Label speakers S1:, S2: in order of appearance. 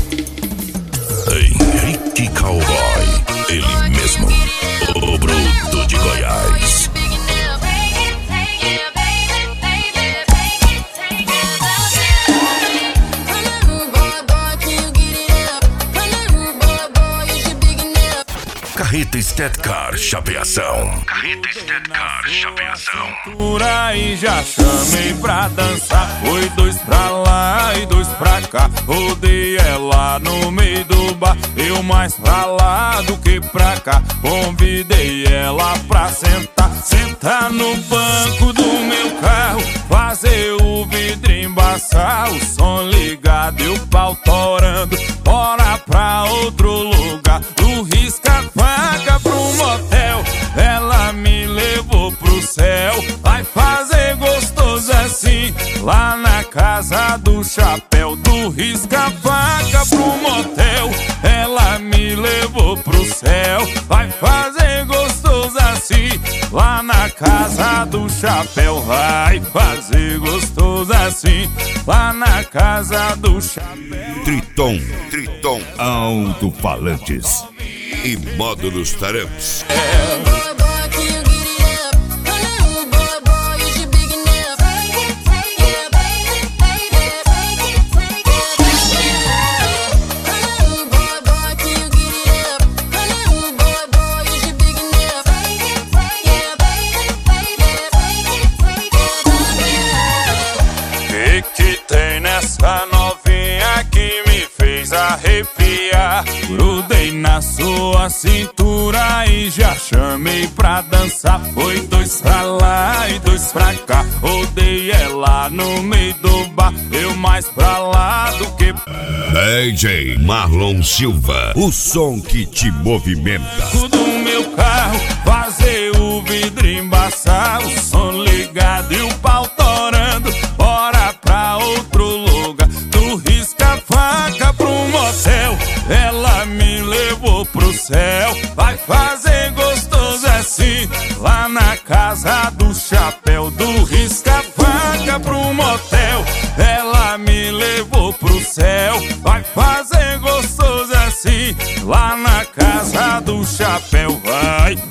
S1: Henrique Cowboy, ele mesmo, o bruto de Goiás. Carreta Estetcar Chapeação. Carreta Estetcar Chapeação.
S2: Por aí já chamei pra dançar. Foi 2 pra lá e 2 pra cá. Rodei ela no meio do bar. Eu mais pra lá do que pra cá. Convidei ela pra sentar. Sentar no banco do meu carro. Fazer o vidro embaçar. O som ligado e o pau torando. Bora pra outro lugar. Do risca-faca pro motel. Ela me levou pro céu. Vai fazer gostoso assim. Lá na casa do chapéu. Do risca-faca pro motel. Ela me levou pro céu. Vai fazer gostoso assim. Lá na casa do chapéu. Vai fazer gostoso assim. Lá na casa do chapéu.
S1: Triton Alto-Falantes e módulos Taramps.
S2: Que tem nessa novinha que me fez arrepiar? Grudei na sua cintura e já chamei pra dançar. Foi 2 pra lá e 2 pra cá. Rodei ela no meio do bar. Eu mais pra lá do que...
S1: DJ Marlon Silva, o som que te movimenta.
S2: Do meu carro, fazer o vidro embaçar. O som ligado e o pau torando. Bora pra outro lugar. Do risca-faca pro motel. Ela me levou pro céu. Vai fazer gostoso assim. Lá na casa do chapéu. Do risca-faca pro motel. Ela me levou pro céu. Vai fazer gostoso assim. Lá na casa do chapéu. Vai